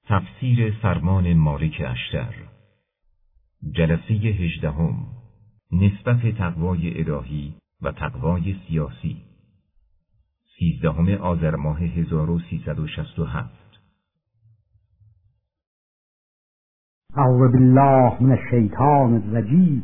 تفسیر فرمان مالک اشتر، جلسه 18، نسبت تقوای الهی و تقوای سیاسی، 13 آذر ماه 1367. اعوذ بالله من الشیطان الرجیم.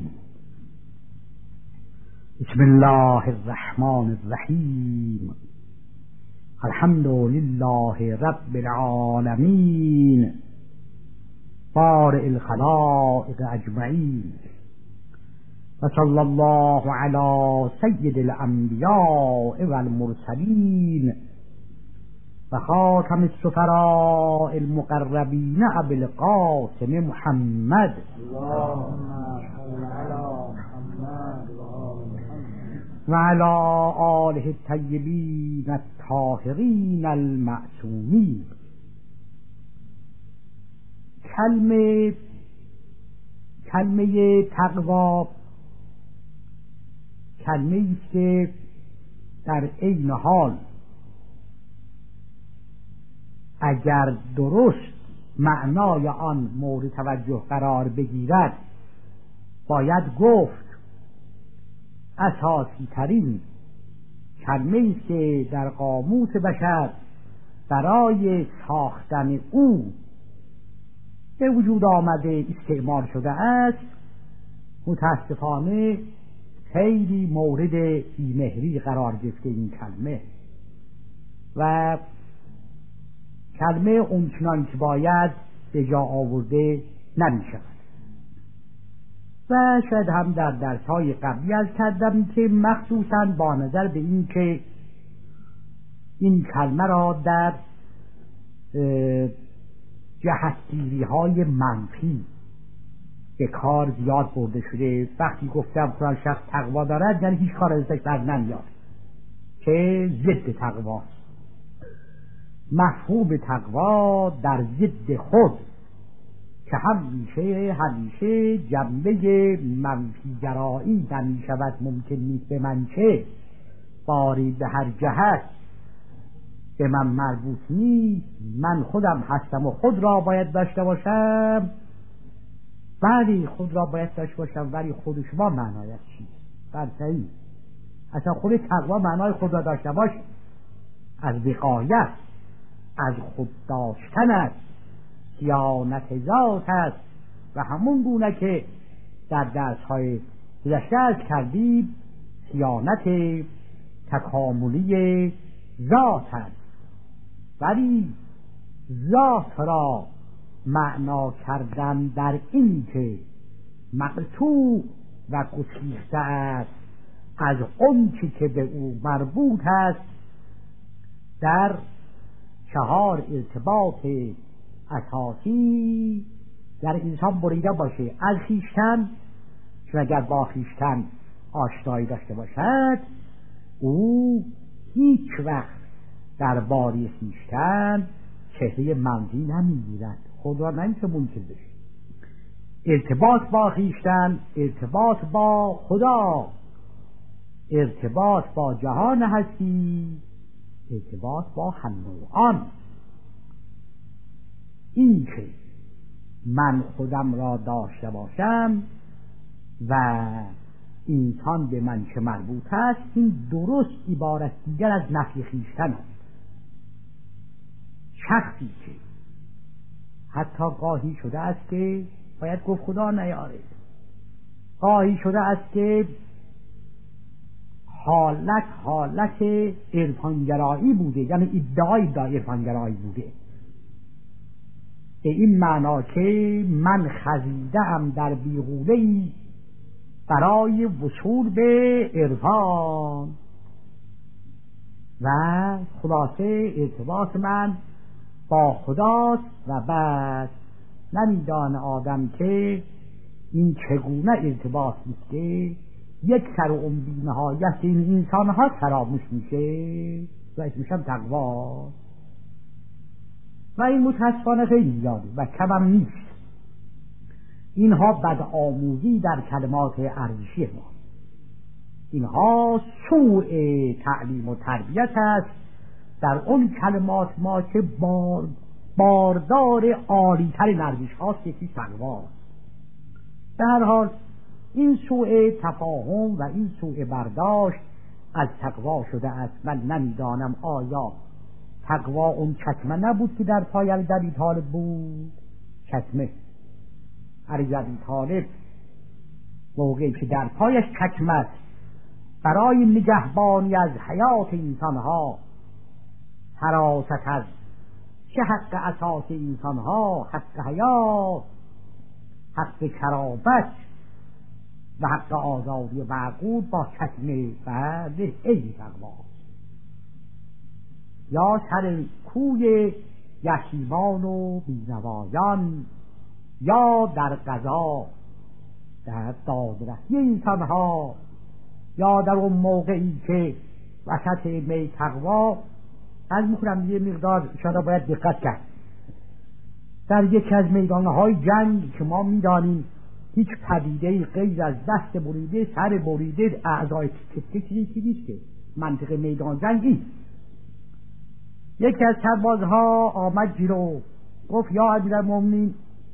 بسم الله الرحمن الرحیم. الحمد لله رب العالمین بارئ الخلائق اجمعین و صلی الله علی سید الانبیاء والمرسلین و خاتم السفراء المقربین ابی القاسم محمد و علی آله الطیبین الطاهرین المعصومین. کلمه تقوا کلمه‌ای است که در عین حال اگر درست معنای آن مورد توجه قرار بگیرد باید گفت اساسی ترین کلمه‌ای است که در قاموس بشر برای ساختن او به وجود آمده استعمال شده است. متاسفانه خیلی مورد بی‌مهری قرار گرفته این کلمه و کلمه اونچنان که باید به جا آورده نمی شود. و شاید هم در درس‌های قبلی عرض کردم که مخصوصاً با نظر به این که این کلمه را در جهتگیری‌های منفی به کار زیاد برده شده. وقتی گفتم فلان شخص تقوا دارد یعنی هیچ کار ازش بر نمیاد که ضد تقواست. مفهوم تقوا در ضد خود که همیشه جنبه منفیگرایی نمی شود، ممکن نیست به من چه باری به هر جهت به من مربوط نیست، من خودم هستم و خود را باید داشته باشم. ولی خود را باید داشته باشم ولی خود شما معنایش چیست؟ برسایی اصلا خود تقوا معنای خود را داشته باش از وقایت از خود داشتن است، صیانت ذات است و همون گونه که در درس‌های گذشته عرض کردیم صیانت تکاملی ذات است. ولی ذات را معنا کردن در این که مقطوع و گسیخته است از اون که به او مربوط است در 4 ارتباط اساسی در انسان بریده باشه. از خویشتن، چون اگر با خویشتن آشنایی داشته باشد او هیچ وقت در باری خویشتن چهره منفی نمیگیرد، خود را نمیشه منکر بشه. ارتباط با خویشتن، ارتباط با خدا، ارتباط با جهان هستی، ارتباط با هم نوعان. این که من خودم را داشته باشم و انسان به من چه مربوط است، این درست عبارت دیگر از نفی خویشتن است. شخصی که حتی گاهی شده است که باید گفت خدا نیاره، گاهی شده است که حالت عرفانگرایی بوده، یعنی ادعای عرفانگرایی بوده، به این معنا که من خزیده‌ام در بیغوله‌ای برای وصول به عرفان و خلاصه ارتباط من با خداست و بعد نمیدانه آدم که این چگونه ارتباط است که یک سر و بی نهایت این انسان ها فراموش میشه و اسمشم تقوا و این متاسفانه خیلی زیاده و کمم نیست. اینها بدآموزی در کلمات ارزشی ما، اینها سوء تعلیم و تربیت است در اون کلمات ما که باردار عالی‌تر نرگس هاست، یکی تقواست. به هر حال این سوء تفاهم و این سوء برداشت از تقوا شده است. من نمیدانم آیا تقوا اون چکمه نبود که در پای علی ابی طالب بود؟ چکمه علی ابی طالب موقعی که در پایش چکمه است برای نگهبانی از حیات انسانها، حراست از چه حق اساس انسانها، حق حیات، حق کرامت و حق آزادی معقول، با چکمه بعد ای تقوا یا سر کوی یتیمان و بینوایان، یا در قضا در دادرسی انسانها، یا در اون موقعی که وسط می تقوا. از میکنم یه مقدار شما باید دقت کرد. در یکی از میدانهای جنگ که ما میدانیم هیچ پدیده غیر از دست بریده، سر بریده، اعضای تکه چیزی نیست که منطق میدان جنگی. یکی از سربازها آمد جلو گفت یا امیرالمومنین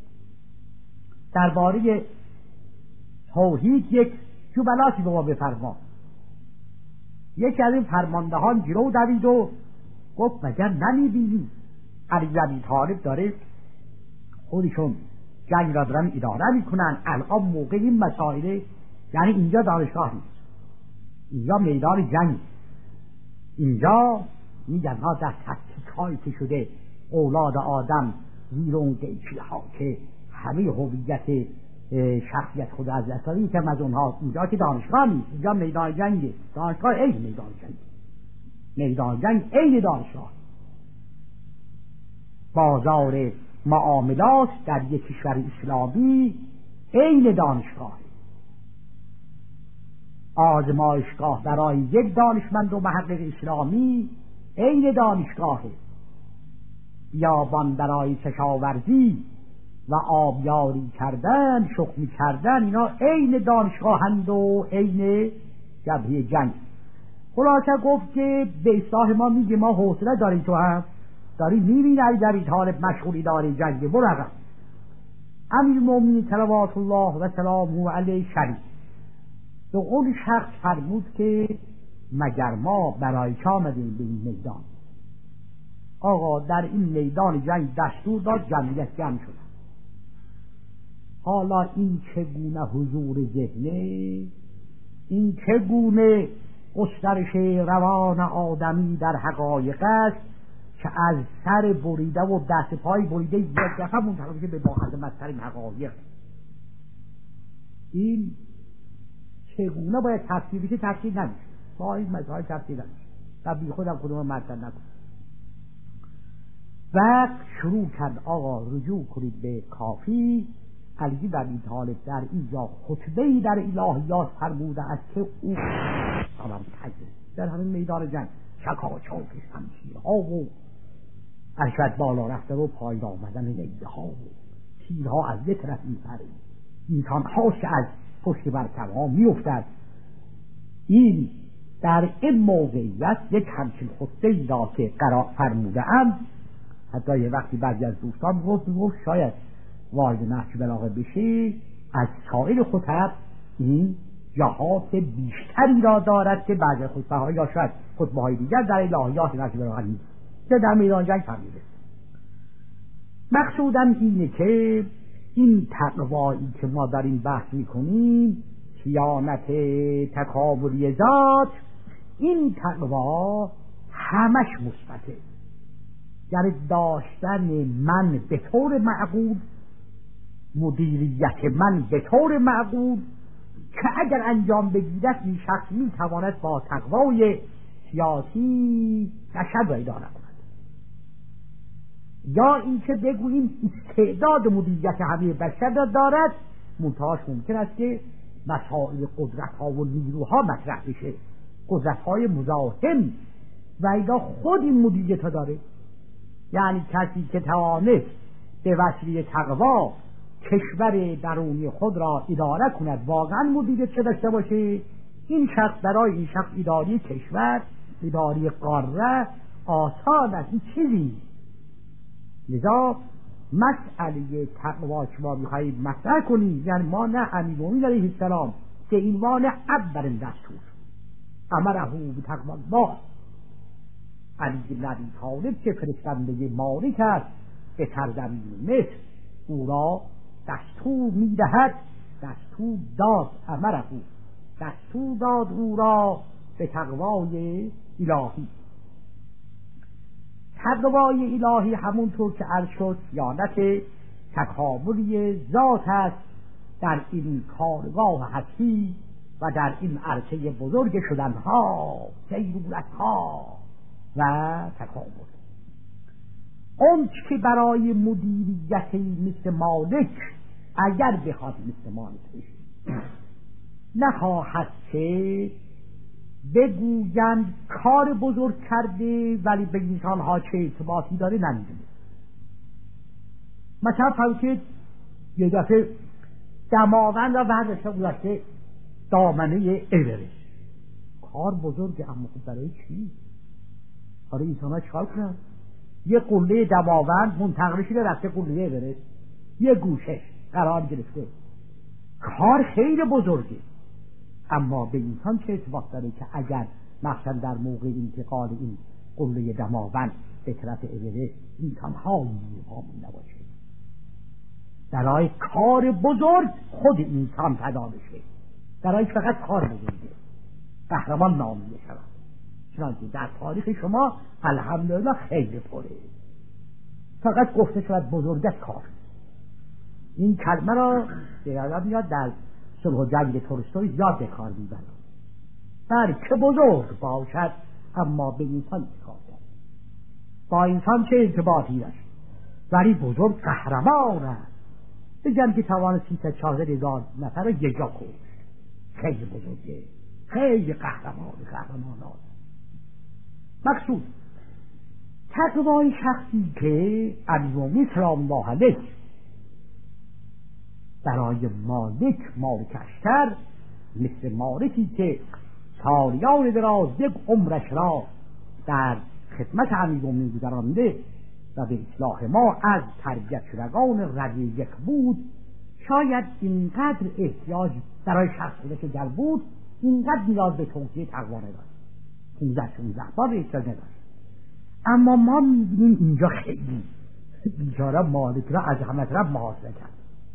درباره توحید یک جملاتی به ما بفرما. یکی از این فرماندهان جلو دوید و گفت مگر نمیبینی علی ابی طالب داره خودشون جنگ را دارن اداره میکنن، الان موقع این مسائله، یعنی اینجا دانشگاه نیست، اینجا میدان جنگ، اینجا میگن ها در تفکیک هایی که شده اولاد آدم زیر اون قیچی ها که همه هویت شخصیت خود از دست داده، یکم از اونها. اینجا که دانشگاه نیست، اینجا میدان جنگه. دانشگاه این میدان جنگ، میدان جنگ این دانشگاه. بازار معاملات در یک کشور اسلامی این دانشگاه. آزمایشگاه برای یک دانشمند و محقق اسلامی این دانشگاهه. بیابان برای کشاورزی و آبیاری کردن، شخمی کردن، اینا عین دانشگاهند و عین جبهه جنگ. خلاصه گفت که به اصلاح ما میگه ما حوصله داریم، تو هم داری میبینی علی ابی طالب مشغول اداره جنگ، برو عقب. امیرالمومنین صلوات الله و سلامه علیه شریف به اون شخص فرمود که مگر ما برای چه آمدیم به این میدان؟ آقا در این میدان جنگ دستور داد جمعیت جمع شد. حالا این چگونه حضور ذهنه، این چگونه گسترش روان آدمی در حقایق است که از سر بریده و دست پای بریده یک دفعه منتقل میشه به باعظمت‌ترین حقایق. این چگونه باید تفسیر بشه؟ تفسیر نمیشه، با این مسائل تفسیر نمیشه و بی خودم خودم مطرح نکنم. وقت شروع کرد آقا رجوع کنید به کافی. علی ابی طالب در اینجا خطبه‌ای در الهیات فرموده است که او در همین میدان جنگ چکاچاک شمشیرها و ارشد بالا رفته و پایین آمدن نیزه ها و تیرها از یک طرف میپرید، انسان هاش از پشت برکبها میافتد. این در این موقعیت یک همچین خطبه‌ای را که قرار فرموده ام، حتی یه وقتی بعضی از دوستان گفت شاید وارد نهج بلاغه بشه، از سایر خطب این جهات بیشتری را دارد که بعضی خطبه ها یا شاید خطبه های دیگر در الهیات نهج بلاغه نیست که در میدان جنگ فرموده. مقصودم اینه که این تقوایی که ما داریم بحث میکنیم، صیانت تکاملی ذات، این تقوا همش مثبته. یعنی داشتن من به طور معقول، مدیریت من به طور معقول که اگر انجام بگیرد این شخص میتواند با تقوای سیاسی نشد را اداره کند. یا اینکه بگوییم استعداد مدیریت همه بشر را دارد، منتهاش ممکن است که مسائل قدرت ها و نیروها مطرح بشه، قدرت های مزاحم، و اینا خود این مدیریت ها داره. یعنی کسی که توانست به وسیله تقوا کشور درونی خود را اداره کند، واقعا مدیریت داشته باشه، این شخص برای این شخص اداره کشور، اداره قاره آسان است. این چیزی لذا مسئله تقوا که ما می‌خواهیم مطرح کنیم، یعنی ما نه امیرالمومنین علیه السلام که عنوان اول دستور امره بتقوا الله، علی بن ابی طالب که فرستنده مالک است به سرزمین مصر، او را دستور می‌دهد، دستور داد، امره دستور داد او را به تقوای الهی. تقوای الهی همونطور که عرض شد سیانت تکاملی ذات است در این کارگاه هستی و در این عرصه بزرگ شدنها، سیرورتها و تکامل. اون که برای مدیریتی مثل مالک اگر بخواد مثل مالک بشه، نخواهد که بگویند کار بزرگ کرده ولی به انسانها چه ارتباطی داره نمیدونه. مثلا فرض یه دفعه دماوند را برداشته گذاشته دامنه اورست، کار بزرگه، اما خب برای چی؟ برای انسانها چیکار کنن؟ یه قله دماوند منتقل شده رفته قله اورست، یه گوشه قرار گرفته، کار خیلی بزرگه، اما به انسان چه ارتباط داره که اگر مثلا در موقع انتقال این قله دماوند به طرف اورست انسان‌ها نیروهامون نباشه؟ برای کار بزرگ خود انسان فدا بشه، برای فقط کار بزرگه قهرمان نامیده شود. چنانکه در تاریخ شما الحمدلله خیلی پره، فقط گفته شود بزرگت کار. این کلمه را یادم میاد در صلح و جنگ تولستوی زیاد به کار میبرد. بله که بزرگ باشد اما به انسان کار کرد، با انسان چه ارتباطی داشت، ولی بزرگ قهرمان است. بگم که توان 314,000 نفر یک جا کشت، خیلی بزرگه، خیلی قهرمان مقصود تقوای شخصی که امیرالمومنین سلام الله علیه برای مالک اشتر، مثل مالکی که سالیان دراز یک عمرش را در خدمت امیرالمومنین گذرانده و به اصلاح ما از تربیت شدگان رده یک بود، شاید اینقدر احتیاج برای شخص خودش جلب بود، اینقدر نیاز به توصیه تقوا نداشت، 15 بار احتیاج نداشت. اما ما می‌بینیم اینجا خیلی بیچاره مالک را از همه طرف محاصره کرد،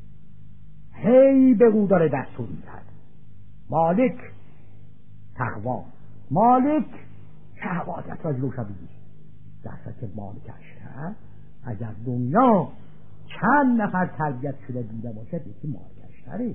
هی به او داره دستور می‌دهد مالک تقوا، مالک شهوات را جلوش بگیر. در که مالک اشتر اگر دنیا چند نفر تربیت شده دیده باشد یکی مالک اشتره.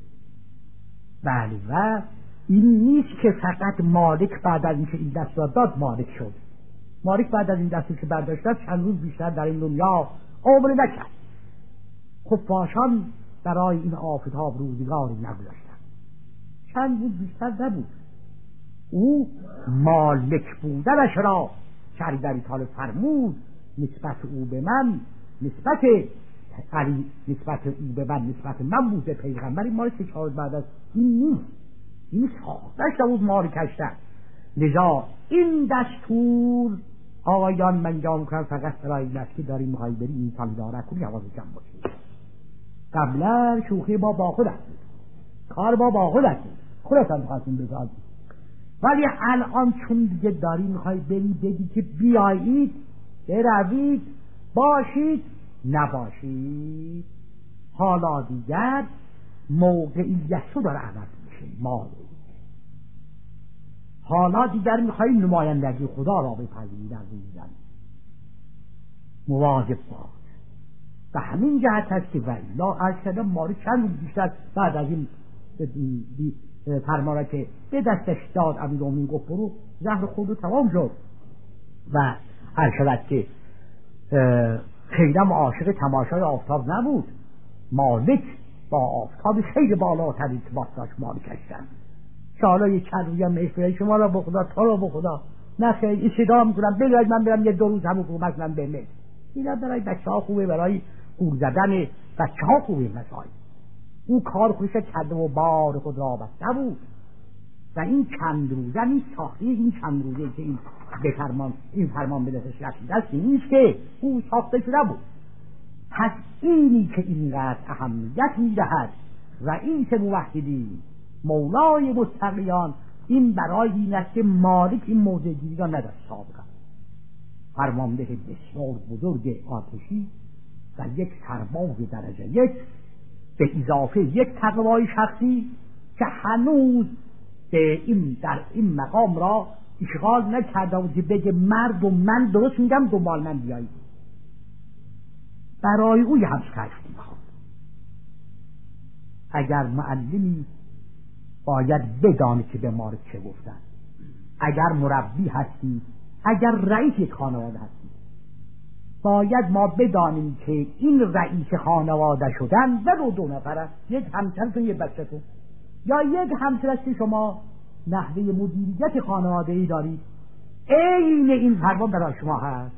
بله، و این نیست که فقط مالک بعد از اینکه این دستور داد مالک شد. مالک بعد از این دستور که برداشت چند روز بیشتر در این دنیا عمر نکرد. خفاشان برای این آفتاب روزگاری نگذاشتن، چند روز بیشتر نبود. او مالک بودنش را شریعت طالب فرمود نسبت او به من، نسبت علی، نسبت او به من، نسبت من بوده پیغمبری مالک شاید بعد از این نیست، این ساختش بود مالک اشتر. لذا این دستور آقایان من جا میکنم فقط برای این است که داریم میخوایی بری انسان داره کنی حواظ جمع باشید. قبلا شوخی با خود است، کار با خود است، خودت هم خواستیم بزادی، ولی الان چون دیگه داری میخوای بری بگی که بیایید بروید باشید نباشید، حالا دیگر موقعیت رو داره عوض میشه. حالا دیگر میخوای نمایندگی خدا را بپذیرید، در روی زمین مواظب باش. به همین جهت هست که ولا ارشد ماری چند روز بیشتر بعد از این فرمانه که به دستش داد امیرالمومنین گفت برو زهر خود رو تمام شد و ارشد که خیلی عاشق تماشای آفتاب نبود. مالک با آفتاب خیلی بالاتر ارتباط داشت مالک اشتر. حالا یک چند روی هم میفره شما را بخدا تا را بخدا نخیر صدا میکنم بگاید من برم یه 2 روز همون حکومت من بمید. اینا برای بچه ها خوبه، برای گول زدن بچه ها خوبه مسائل. او کار خوش کرده و بار خود را بسته بود و این چند روزه این ساخته این چند روزه که این فرمان به دستش رسیده است نیست که او ساخته شده بود. پس اینی که اینقدر اهمیت میدهد رئیس موحدین مولای متقیان، این برای این است که مالک این موضع‌گیری را نداشت سابقا. فرمانده بسیار بزرگ آتشی و یک سرباز درجه یک به اضافه یک تقوای شخصی که هنوز در این مقام را اشغال نکرده و که بگه مرد و من درست میگم دنبال من بیایید. برای او یه همچه کشتی میخواد. اگر معلمی باید بدانی که به ما چه گفتن، اگر مربی هستی، اگر رئیس یک خانواده هستی، باید ما بدانیم که این رئیس خانواده شدن و دو نفر است، یک همسرتون یک بچه‌تون، یا یک همسر است که شما نحوه مدیریت خانواده‌ای دارید، عین این فرمان برای شما هست.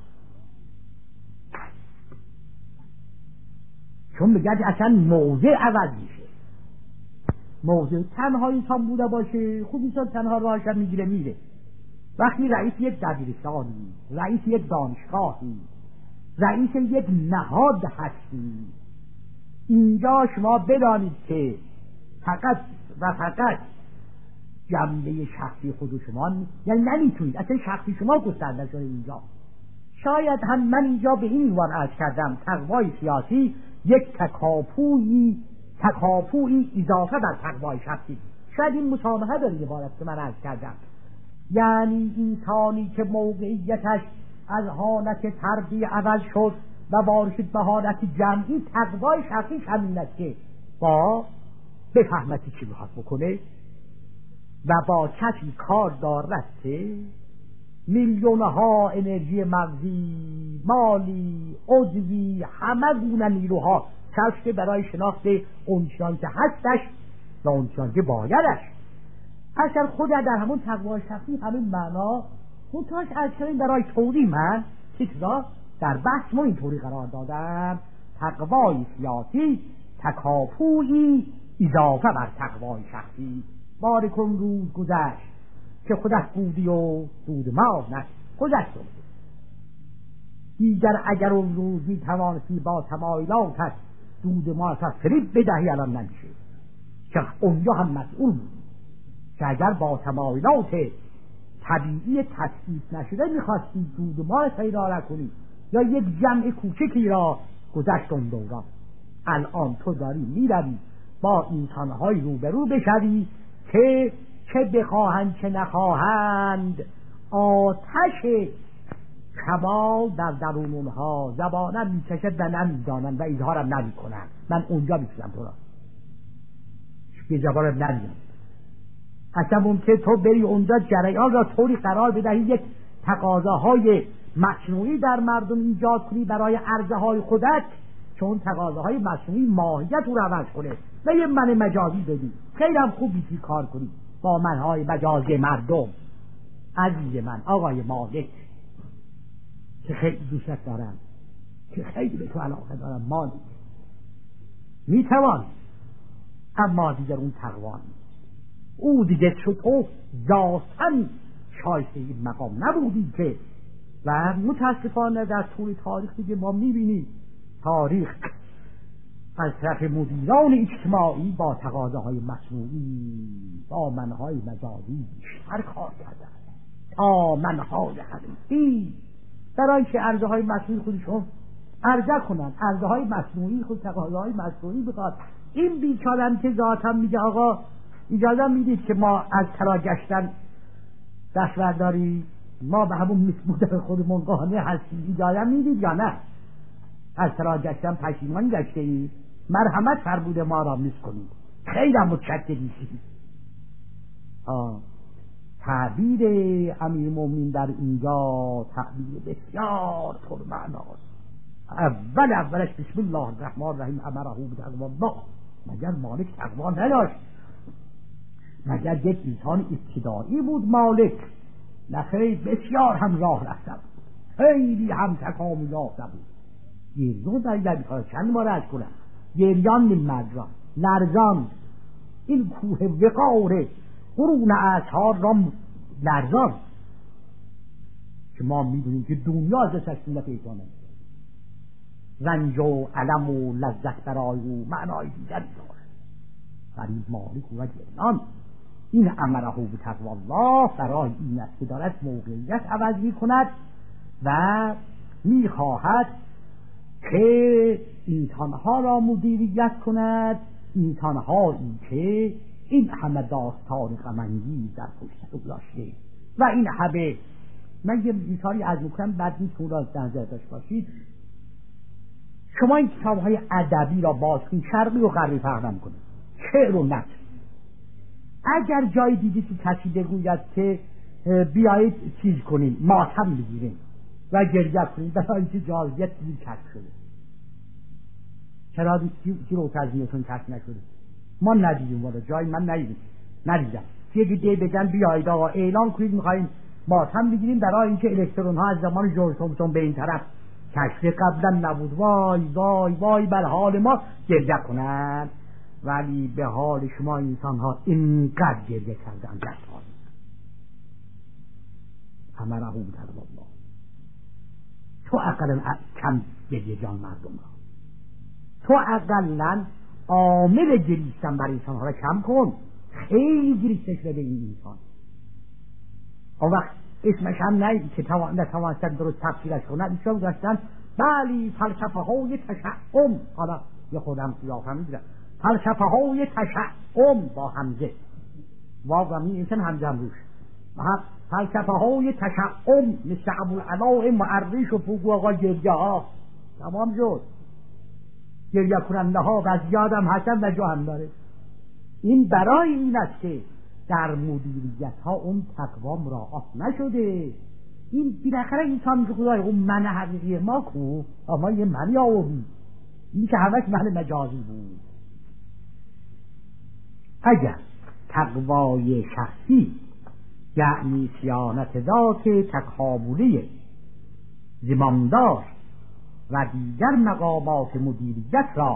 چون بگید اصلا موضع عوض میشه. موضع تنها انسان بوده باشه، خود انسان تنها راهش میگیره میره. وقتی رئیس یک دبیرستانی، رئیس یک دانشگاهی، رئیس یک نهاد هستی، اینجا شما بدانید که فقط و فقط جنبه شخصی خود شما، یعنی نمیتونید اصلا شخصی شما گسترده شده اینجا. شاید هم من اینجا به این عنوان عرض کردم تقوای سیاسی یک تکاپویی اضافه بر تقوای شخصی. شاید این مسامحه داره عبارت که من عرض کردم، یعنی انسانی که موقعیتش از حالت تربیه عوض شد و وارد به حالت جمعی، تقوای شخصیش همین است که با بفهمتی چی میخواد بکنه و با کسی کار دارد که میلیونها انرژی مغزی، مالی، عضوی، همه گونه نیروها صرف برای شناخت اونچنان که هستش و اونچنان که بایدش. اصلا خود در همون تقوای شخصی همین معنا منتهاش از کردن برای توضیح من چیزا در بحث ما اینطوری قرار دادم: تقوای سیاسی تکاپویی اضافه بر تقوای شخصی. بارکن روز گذشت که خودت بودی و دود ما نه گذشت بود. دیگر اگر اون روز می توانستی با تمایلاتت دود ما تا فریب بدهی الان نمیشه، که اونجا هم مسئول بود که اگر با تمایلات طبیعی تثبیت نشده میخواستی دود ما پیدا نکنی یا یک جمع کوچکی را گذشت اون دوران. الان تو داری میروی با انسانهای روبرو بشوی که چه بخواهند چه نخواهند آتش کمال در درون اونها زبانم میکشد و نمیدانند و اظهارم نمیکنند. من اونجا میکشم تو را به زبانم نمیدانند. اصلا ممکن تو بری اونجا جریان را طوری قرار بدهی یک تقاضاهای مصنوعی در مردم ایجاد کنی برای عرضه های خودت، چون تقاضاهای مصنوعی ماهیت رو عوض کنه و یه من مجازی بدی. خیلی هم خوب بیتی کار کنی با منهای مجازی مردم. عزیز من آقای مالک که خیلی دوست دارم، که خیلی به تو علاقه دارم، مالک میتوان، اما دیگر اون تقوان او دیگه تو ذاتاً شایسته این مقام نبودی که. و متاسفانه در طول تاریخ دیگه ما میبینیم تاریخ از طرف مدیران اجتماعی با تقاضاهای مصنوعی، با منهای مجازی بیشتر کار کردن تا منهای حقیقی، برای که عرضه های مصنوعی خودشون عرضه کنن. عرضه های مصنوعی خود تقاضاهای مصنوعی بخواد. این بیچارم که ذاتم میگه آقا اجازه میدید که ما از ترا گشتن دست برداری، ما به همون مثل خودمون قانع هستیم، اجازه میدید یا نه؟ از ترا گشتن پشیمان گشته ای، مرحمت فرمود ما را میکنید، خیلی متشکریم. تعبیر امیرالمومنین در اینجا تعبیر بسیار پرمعناست. اولش بسم الله الرحمن الرحیم امره بتقوی الله. مگر مالک تقوا نداشت؟ مگر یک انسان ابتدایی بود مالک؟ نخیر، بسیار هم راه رفته بود، خیلی هم تکامل یافته بود. گریون در چند بار از کنم گریان مرجان لرزان این کوه وقار قرون اعصار را لرزان، که ما میدونیم که دنیا از سکسیت ایتانه، رنج و علم و لذت برای او معنای دیگری داشت. فرید مالک و جنان این امره به تقوی الله برای این است که دارد موقعیت عوض می کند و می خواهد که انسانها را مدیریت کند، انسانهایی که این همه داستان غم‌انگیز در پشت گذاشته و این همه. من یه مثالی از میکنم بعد نیست اون را در نظر داشته باشید. شما این کتاب‌های ادبی را باز کنید، شرقی و غربی فرق نمی‌کنه، شعر و نثر. اگر جایی دیدید که کسی بگوید که بیایید چیز کنیم، ماتم بگیریم و گریه کنیم برای اینکه جاذبیت چیزی کشف شده، چرا چی رو تزمیتون کشف نشده؟ ما ندیدیم، والا جایی من ندیدم که بگن بیایید آقا اعلان کنید میخواییم ماتم بگیریم برای اینکه الکترون ها از زمان جورج تومسون به این طرف کشف قبلا نبود، وای وای وای بر حال ما گریه کنند. ولی به حال شما انسان ها اینقدر گریه کردن در تاریخ. امره به تقوی الله. تو اقلا کم گریه جان مردم را، تو اقلا عامل گریستن بر انسان ها را کم کن. خیلی گریسته شده به این انسان. اون وقت اسمش هم نه که نتوانستن درست تفسیرش کنن، ایشون داشتن بلی فلسفه های تشعم. حالا یه خودم قیافه میگیرم، فلسفه های تشعم با همزه واقعا میشن همزه هم روش، فلسفه های تشعم مثل ابوالعلاء معریش و فوقو آقا گریه ها تمام شد. گریه کننده ها و زیاد هم هستن و جا هم داره. این برای این است که در مدیریت ها اون تقوا مراعات نشده. این بالاخره انسان میگه خدای اون من حقیقی ما کو، اما یه منی آوردی، این که همش من مجازی بود. اگر تقوای شخصی یعنی صیانت ذات تکاملی زمامدار و دیگر مقامات مدیریت را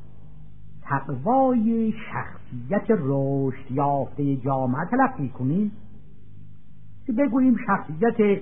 تقوای شخصیت رشد یافته جامعه تلقی کنیم، که بگوییم شخصیت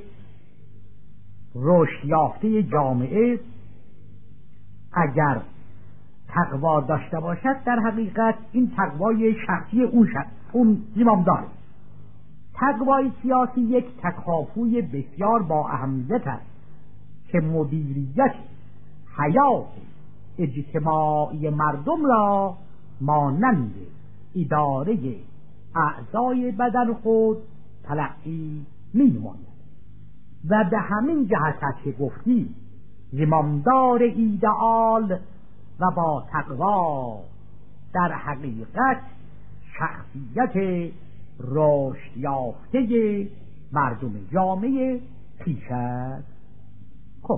رشد یافته جامعه اگر تقوا داشته باشد، در حقیقت این تقوای شخصی اون زمامدار. تقوای سیاسی یک تکافوی بسیار با اهمیت است که مدیریت حیات اجتماعی مردم را مانند اداره اعضای بدن خود تلقی می نماید و به همین جهت است که گفتی زمامدار ایدئال و با تقوا در حقیقت شخصیت رشد یافته مردم جامعه پیش است. خب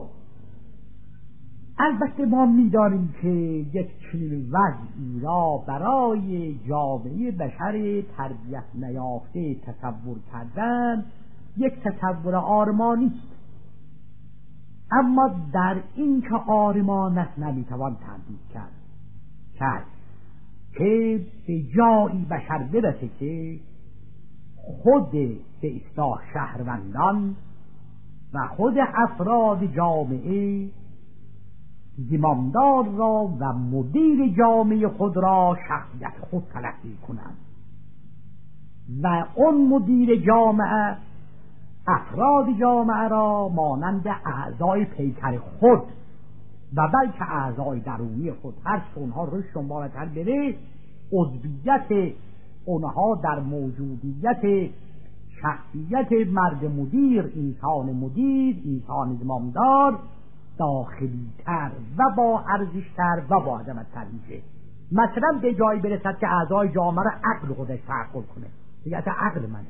البته ما می‌دانیم که یک چنین وضعی را برای جامعه بشر تربیت نیافته تصور کردن یک تصور آرمانی است، اما در این که آرمان است نمیتوان تردید کرد که به جایی بشر برسه که خود به اصطلاح شهروندان و خود افراد جامعه زمامدار را و مدیر جامعه خود را شخصیت خود تلقی کنند و اون مدیر جامعه افراد جامعه را مانند اعضای پیکر خود و بلکه اعضای درونی خود هر چه اونها رشد بالاتر بره، عضویت اونها در موجودیت شخصیت مرد مدیر، انسان مدیر، انسان زمامدار داخلی تر و با ارزش تر و با عظمت تر میشه. مثلا به جایی برسد که اعضای جامعه را عقل خودش تعقل کنه، دیگه اصلا عقل منه،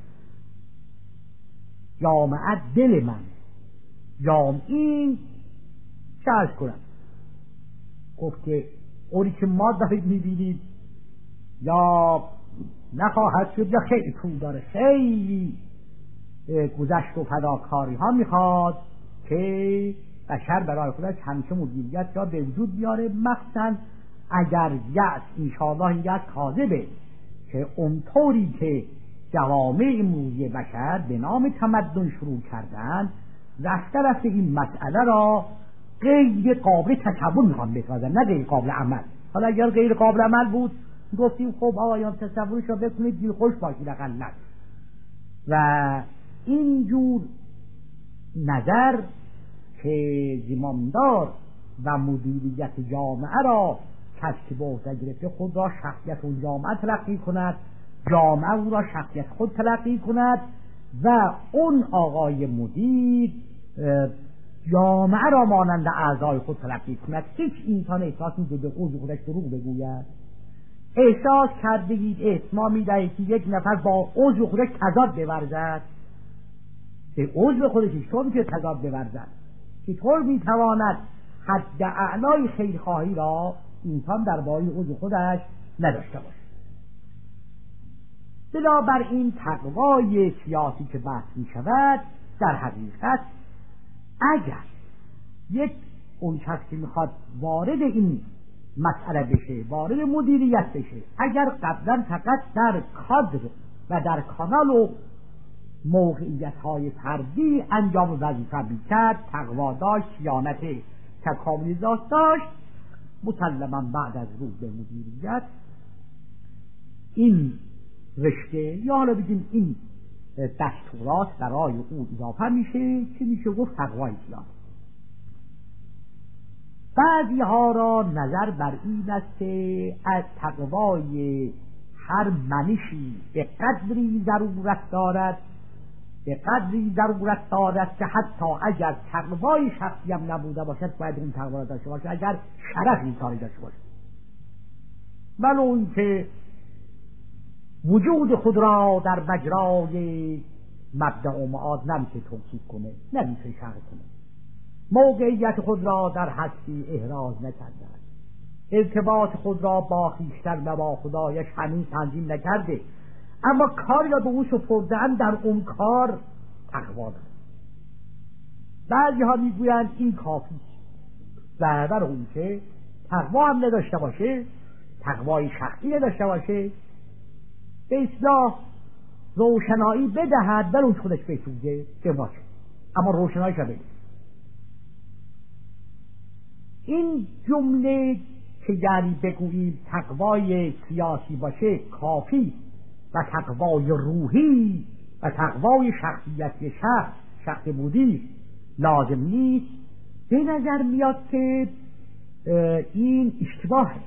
جامعه دل من، جامعین چه ارز کنم، گفت که اونی که ما دارید میبینید یا نخواهد شد یا خیلی پول داره، خیلی گذشت و فداکاری ها میخواد که بشر برای خودش همیشه مدیریت را به وجود بیاره، مخصوصا اگر یأس انشاءالله این یأس کاذبه که اونطوری که جوامع امروزی بشر به نام تمدن شروع کردن، رفته رفته این مسئله را غیر قابل تصور میخوان بسازن، نه غیر قابل عمل. حالا اگر غیر قابل عمل بود گفتیم خب آقایان تصورش را بکنید دل خوش باشید اقلا. و اینجور نظر که زمامدار و مدیریت جامعه را کسب به عهده گرفته خود را شخصیت اون جامعه تلقی کند، جامعه او را شخصیت خود تلقی کند و اون آقای مدیر جامعه را مانند اعضای خود تلقی کند. هیچ انسان احساس می‌کنه به اوج خودش دروغ بگوید؟ احساس کردید احتمال می‌دهید که یک نفر با اوج خودش تضاد بورزد؟ به اوج خودش چطور میشه تضاد بورزد؟ چطور میتواند حد اعلای خیرخواهی را انسان درباره اوج خودش نداشته باشد؟ بنابراین تقوای سیاسی که بحث می شود در حقیقت اگر یک اون کس که میخواد وارد این مسئله بشه، وارد مدیریت بشه، اگر قبلا فقط در کادر و در کانال و موقعیت های فردی انجام وظیفه میکرد، تقوا داشت، صیانت تکاملی ذات داشت، مسلما بعد از ورود به مدیریت این رشته یا حالا بگیم این دستورات برای او اضافه میشه که میشه گفت تقوای سیاسی. بعضی ها را نظر بر این است که از تقوای هر منشی به قدری ضرورت دارد، که حتی اگر تقوای شخصی هم نبوده باشد باید اون تقوا را داشته باشه، اگر شرف این کاری داشته باشه. ولو اون که وجود خود را در مجرای مبدأ و معاد نمیشه توصیف کنه، نمیشه شرح کنه، موقعیت خود را در هستی احراز نکرده، ارتباط خود را با خویشتن و با خدایش هنوز تنظیم نکرده، اما کاری را به او سپردن، در اون کار تقوا دارد. بعضی ها میگویند این کافی است، در اون که تقوا هم نداشته باشه، تقوای شخصی نداشته باشه، به اصلاح روشنایی بدهد بل اون خودش بسوزه باشه، اما روشناییش بده. این جمله که یعنی بگوییم تقوای سیاسی باشه کافی و تقوای روحی و تقوای شخصیتی شخص مدیر لازم نیست، به نظر میاد که این اشتباهه.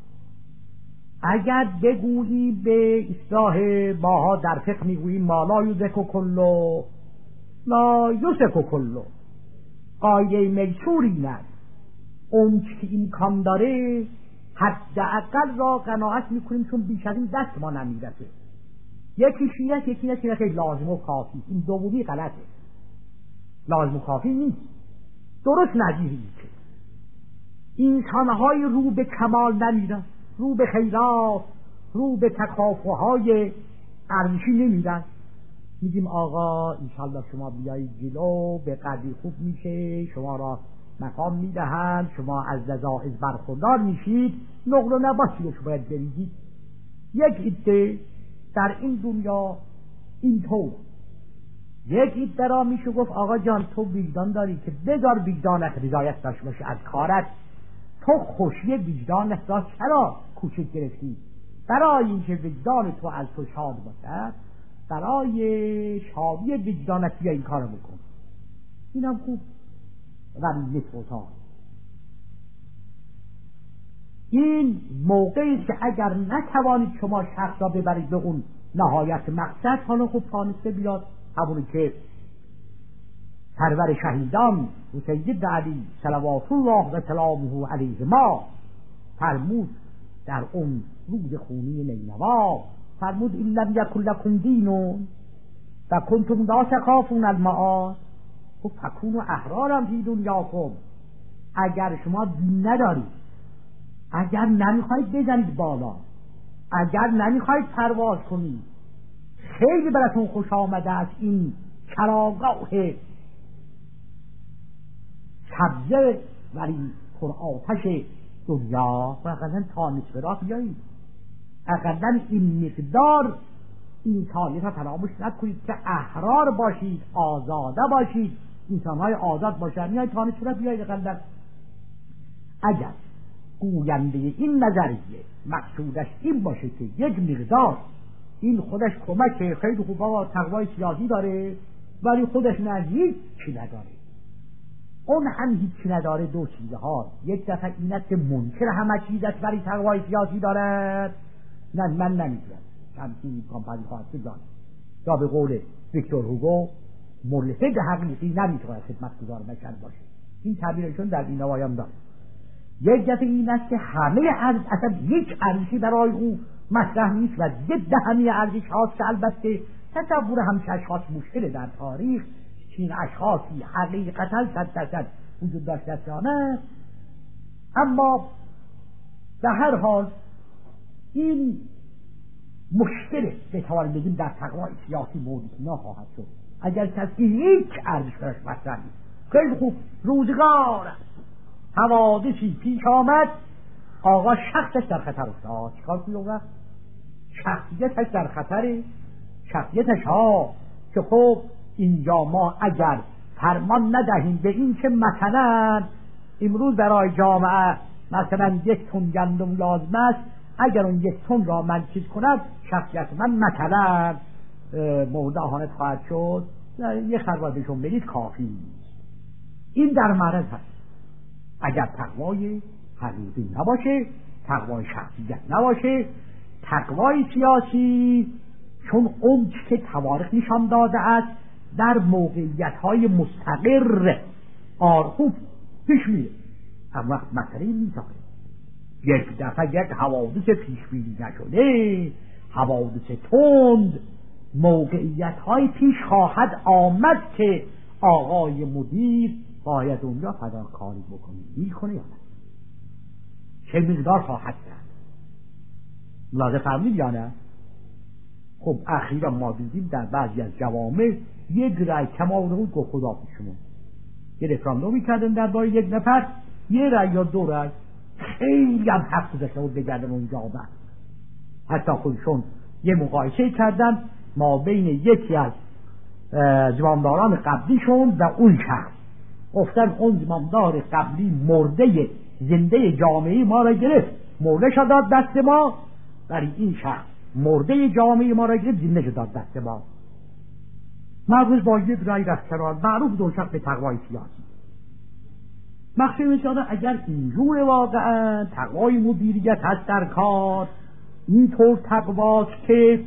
اگر بگوییم به اصلاح ماها در فقه میگوییم ما لا یوزک کلو لا یوزک کلو، قاعده میسوری نه، اون که امکان داره حداقل را قناعت میکنیم چون بیش از این دست ما نمیرسه. یکی شیرت یکی نشیرت لازم و کافی، این دومی غلطه. لازم و کافی نیست، درست نظیری که انسانهای رو به کمال نمیرن، رو به خیرات، رو به تکافوهای ارزشی نمیرن. میگیم آقا انشالله شما بیایید جلو به قدری خوب میشه، شما را مقام میدهند، شما از لذاعز برخوردار میشید، نقل و نباتی رو باید بریزید. یک عده در این دنیا اینطور، یک عده را میشه گفت آقا جان تو وجدان داری که بذار وجدانت رضایت داشته باشه از کارت، تو خوشی وجدانت را چرا کوچک گرفتی؟ برای اینکه وجدان تو از تو شاد باشد، برای شادی وجدانت بیا این کارو بکن. اینم خوب ولی نسبتا این موقعی که اگر نتوانید شما شخص را ببرید به اون نهایت مقصد، حالا خوب تانسته بیاد همونی که سرور شهیدان حسین علی صلوات الله و سلامه علیه ما فرمود در اون روز خونی نینوا، فرمود این لم یکن لکم دین و کنتم لا تخافون المعاد فکونوا احرارا فی دنیاکم. اگر شما دین ندارید، اگر نمیخواید بزنید بالا، اگر نمیخواید پرواز کنید، خیلی براتون خوش آمده است این چراگاه سبزه ولی پر آتش دنیا، و اقلا تا نصف راه بیایید، اقلا این مقدار انسانیت را فراموش نکنید که احرار باشید، آزاده باشید، انسانهای آزاد باشند. میاید تانه چرا بیاید قلب. اگر گوینده این نظریه مقصودش این باشه که یک مقدار این خودش کمک خیلی خوبا تقوای سیاسی داره ولی خودش نه هیچی نداره، اون هم هیچی نداره، دو چیزه ها. یک دفعه این است که منکر همه چیز است ولی تقوای سیاسی دارد. نه من نمیدونم همچین کامپانی خواهد بزن، یا به قول ویکتور هوگو ملحد حقیقی نمیتواند خدمتگزار بشر باشه. این تعبیرشون در این نوایان داره. یک دفعه این است که همه ارز اصلا یک ارزشی برای او مطرح نیست و ضد همه ارزش هاست که البته تصور همچه اشخاص مشکل در تاریخ، چین اشخاصی حقیقتا 100% وجود داشتند، اما در هر حال این مشکل به توان بگیم در تقوای سیاسی موجود نخواهد شد اگر کسی یک ارزش برش مطرح نیست. خیلی خوب، روزگار حوادثی پیش آمد، آقا شخصش در خطر افتاد، چیکار کنید؟ شخصیتش در خطره، شخصیتش ها که خب اینجا ما اگر فرمان ندهیم به این که مثلا امروز برای جامعه مثلا 1 تن گندم لازم است، اگر اون 1 تن را من چیز کند شخصیت من مثلا مورد اهانت خواهد شد، یه خربار بهشون بدید کافی. این در معرض هست. اگر تقوای حقیقی نباشه، تقوای شخصیت نباشه، تقوای سیاسی، چون اون که تواریخ نشان داده است در موقعیت‌های مستقر خوب پیش میره، هم وقت مسئله میساخه. یک دفعه یک حوادث پیش بینی نشده، حوادث تند، موقعیت‌های پیش خواهد آمد که آقای مدیر باید اونجا فداکاری بکنه. میکنه یا نه؟ چه مقدار خواهد کرد؟ ملاحظه فرمودید یا نه؟ خب اخیرا ما دیدیم در بعضی از جوامع یک رأی کمال بود که خدا پیش شما یه رفراندومی کردن در باره 1 نفر، 1 رأی یا 2 رأی، خیلی هم حق داشته بود بگردن اونجا آمد. حتی خودشون یه مقایسه کردن ما بین یکی از زمامداران قبلیشون و اون شخص، گفتن اون زمامدار قبلی مرده زنده جامعه ما را گرفت، مرده شد داد دست ما، ولی این شخص مرده جامعه ما را گرفت، زنده شد داد دست ما. مغز با 1 رأی رفت کنار. معروف دو شخص به تقوای سیاسی. مقصد میشاده اگر اینجور واقعا تقوای مدیریت هست در کار، اینطور تقواست که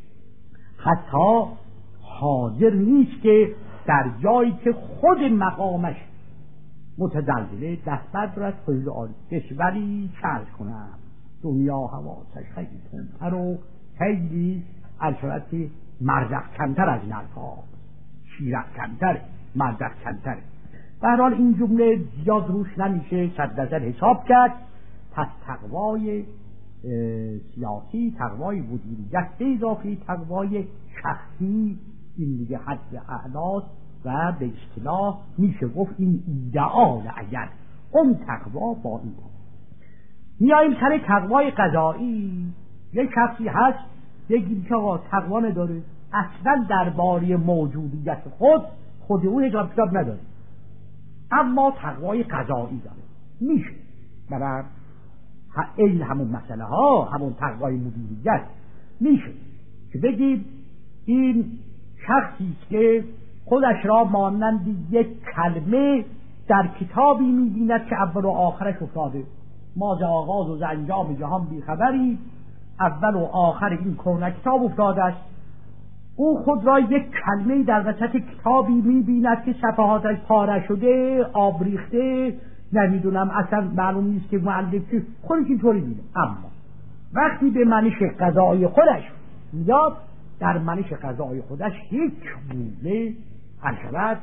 حتی حاضر نیست که در جایی که خود مقامش متزلزله دست بردارد خیلی عالی کشوری چرز کنم، دنیا حواسش خیلی تندتر و خیلی الشورت مرزق کمتر از این الفاظ، شیرق کمتر، مرزق کمتر. در حال این جمله زیاد روش نمیشه 100% حساب کرد. پس تقوای سیاسی، تقوای مدیریت به اضافه تقوای شخصی، این دیگه حد اعلاست و به اصطلاح میشه گفت این ایدئال. اگر اون تقوا با این میاییم سر تقوای قضایی، یک شخصی هست بگیم که آقا تقوا نداره، اصلا درباره موجودیت خود اون حساب کتاب نداره، اما تقوای قضایی داره. میشه برای این همون مسئله ها، همون تقوای مدیریت میشه که بگیم این شخصی که خودش را مانند 1 کلمه در کتابی می‌بیند که اول و آخرش افتاده، ما ز آغاز و ز انجام جهان بیخبری، اول و آخر این کون کتاب افتاده است. او خود را 1 کلمه در وسط کتابی می‌بیند که صفحاتش پاره شده، آب ریخته، نمیدونم اصلا معلوم نیست که مؤلف چی، خودش اینطوری می‌بینه. اما وقتی به منش قضای خودش میاد، در منش قضای خودش هیچ گونه البته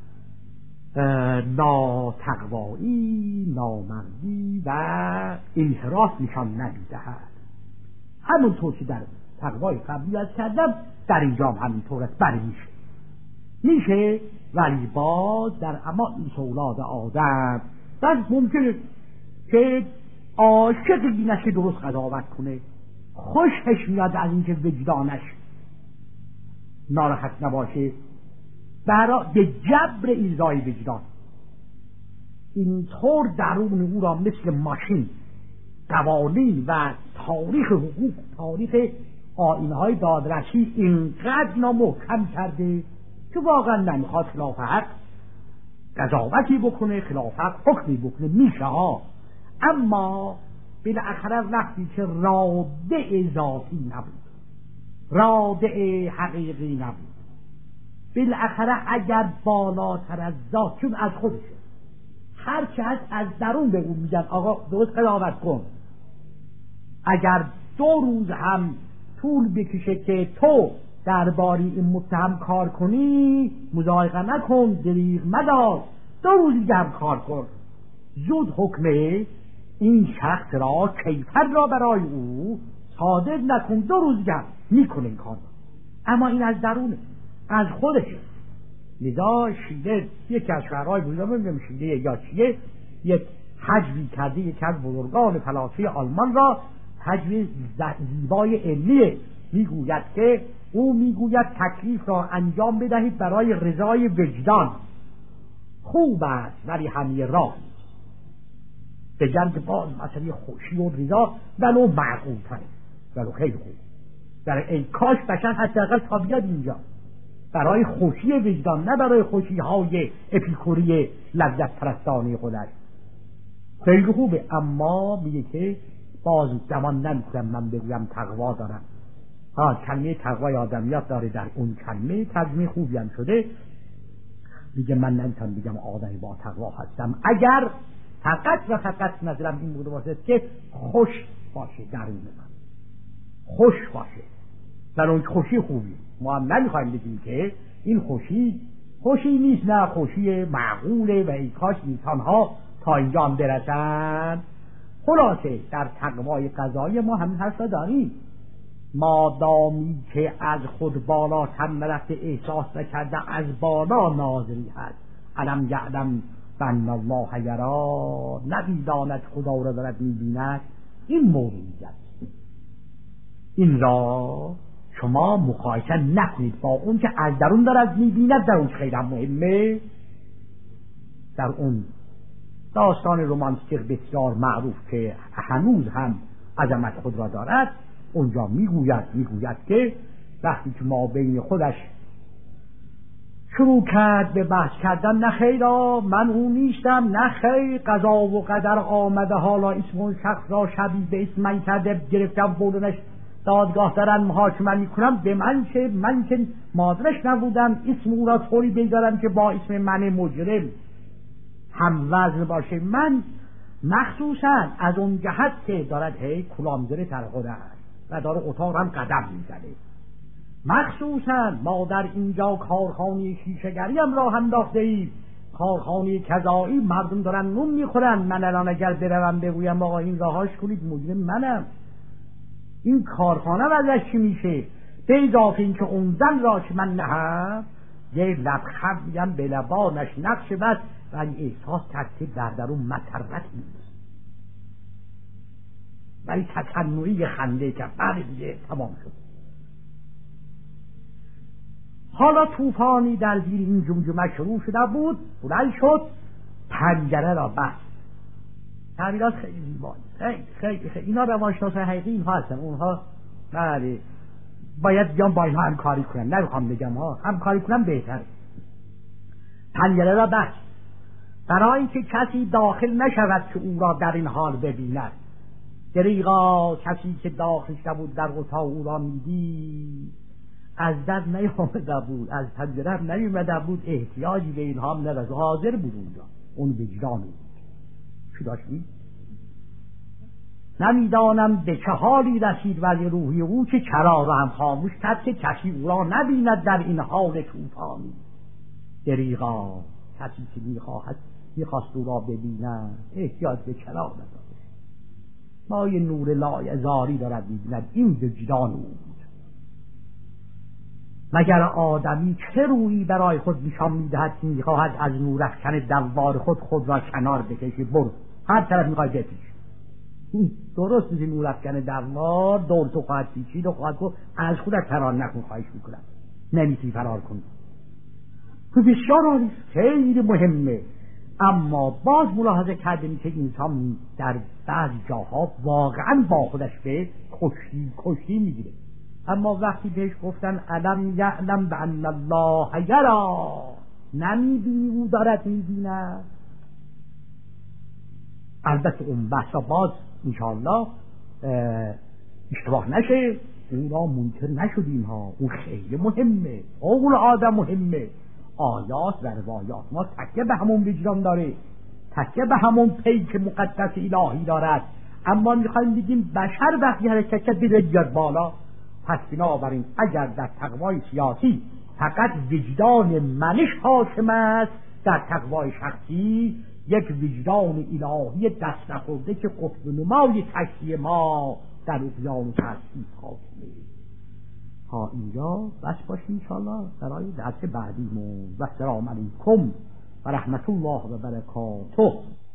ناتقوایی، نامردی و انحراف نشان نمیدهد. همونطور که در تقوای قبلی از کردم در اینجا هم همینطور است. بله میشه ولی باز در اما این اولاد آدم بس ممکنه که عاشق دینش درست قضاوت کنه، خوشش میاد از اینکه وجدانش ناراحت نباشه به جبر ایذای وجدان. اینطور درون او را مثل ماشین قوانین و تاریخ حقوق، تاریخ آیین‌های دادرسی اینقدر نامحکم کرده که واقعا نمیخواد خلاف حق قضاوتی بکنه، خلاف حق حکمی بکنه، میشه ها. اما بالاخره وقتی که رادع ذاتی نبود، رادع حقیقی نبود، بالاخره اگر بالاتر از ذات، چون از خودشه، هرچه هست از درون به اون میگن آقا درست قضاوت کن. اگر 2 روز هم طول بکشه که تو درباره این متهم کار کنی، مضایقه نکن، دریغ مدار، 2 روز دیگه هم کار کن، زود حکمه این شخص را، کیفر را برای او صادر نکن، 2 روز دیگه میکنه این کار. اما این از درونه، از خودشه. لذا شیله یکی از شعرهای بودم نمیدونم شیله یا چیه، یک حجبی کرده یکی از بزرگان فلاسفه آلمان را، حجب زیبای علمیه، میگوید که او میگوید تکلیف را انجام بدهید برای رضای وجدان، خوب است ولی همه راه به جنگ باز مسئله خوشی و رضا ولو معقول تره، ولو خیلی خوب در ای کاش بشن حداقل تا بیاد اینجا برای خوشی وجدان، نه برای خوشی های اپیکوری لذت پرستانه خودش. خیلی خوبه، اما میگه که باز زمان نمیکنم من بگویم تقوا دارم. کلمه تقوای آدمیات داره در اون کلمه، ترجمه خوبی هم شده. میگه من نمیتونم بگم آدمی با تقوا هستم اگر فقط و فقط نظرم این بوده باشه که خوش باشه، درون من خوش باشه، در اون خوشی خوبی. ما هم نمیخوایم بگیم که این خوشی نیست، نه خوشی معقوله و ای کاش انسان ها تا اینجا هم برسن. خلاصه در تقوای قضایی ما همین حرف داریم، مادامی که از خود بالاتر نرفته، احساس نکرده از بالا ناظری هست. علم یعلم بان الله یرا، نمیداند خدا را دارد میبیند. این موضوعیت، این را شما مقایسه نکنید با اون که از درون دارد میبیند. در اون خیلی مهمه، در اون داستان رمانتیک بسیار معروف که هنوز هم عظمت خود را دارد، اونجا میگوید که وقتی که ما بین خودش شروع کرد به بحث کردن، نه خیرا من اون نیستم، نه خیر قضا و قدر آمده، حالا اسم اون شخص را شبیه به اسم من کرده، گرفتم بردنش دادگاه دارن محاکمه میکنم، به من که مادرش نبودم اسم او را طوری بگذارم که با اسم من مجرم هم وزن باشه. من مخصوصا از اون جهت که دارد کلامزره ترخوده است و داره اتاق هم قدم میزنه، مخصوصا ما در اینجا کارخانه شیشه‌گری هم راه انداخته ایم، کارخانه کذایی، مردم دارن نون میخورن. من الان اگر بروم بگویم آقا این راهاش کنید، مجرم منم، این کارخانه ازش چی میشه؟ به اضافه این که اون زن را که من نهم یه لبخند میگم به لبانش نقش بست و این احساس کرد که در درون مسرت نیست، ولی تکنوی خنده که بعد دیگه تمام شد. حالا طوفانی در زیر این جمجمه شروع شده بود، بلند شد، پنجره را بست. تعبیرات خیلی زیبایی، خیلی اینا روانشناسای حقیقی اینها هستن، اونها بله باید بیان با اینها همکاری کنن، نمیخوام بگم همکاری کنن بهتر. پنجره را بست برای که کسی داخل نشود که او را در این حال ببیند. دریغا کسی که داخل شده بود در اتاق او را میدید، از در نیامده بود، از پنجره هم نیامده بود، احتیاجی به اینها هم نداشت، حاضر بود اونجا، اون وجدان بود. چی داشتی؟ نمیدانم به چه حالی رسید ولی روحی او که چرا را هم خاموش کرد که کسی او را نبیند در این حال طوفانی. دریغا کسی که میخواست او را ببیند احتیاج به چرا نداشت، ما یه نور لایزاری دارد میبیند، این وجدان او بود. مگر آدمی چه رویی برای خود نشان میدهد که میخواهد از نور افکن دوار خود را کنار بکشی، برو هر طرف میخوای بپیش. درست نور افکن دوار دور تو خواهد پیچید و خواهد گفت از خودت کنار نکن، خواهش میکنم نمیتونی فرار کنی. تو بسیار عالی، خیلی مهمه. اما باز ملاحظه کردیم که انسان در بعضی جاها واقعا با خودش به کشتی میگیره. اما وقتی بهش گفتن علم یعلم بان الله یرا، نمیبینی او دارد میبیند. البته اون بحثا باز انشاءالله اشتباه نشه، اون را منکر نشدیم ها، اون خیلی مهمه، قول آدم مهمه. آیات و روایات ما تکیه به همون وجدان داره، تکیه به همون پیک مقدس الهی دارد. اما میخوایم بگیم بشر وقتی حرکت کرد بیاد بالا. پس بنابراین اگر در تقوای سیاسی فقط وجدان منش حاکم است، در تقوای شخصی یک وجدان الهی دست نخورده که قطب نمای تشریع ما در اقیانوس هستی حاکمه. تا اینجا بس باشیم انشاءالله برای درس بعدیمون. و السلام علیکم و رحمت الله و برکاته.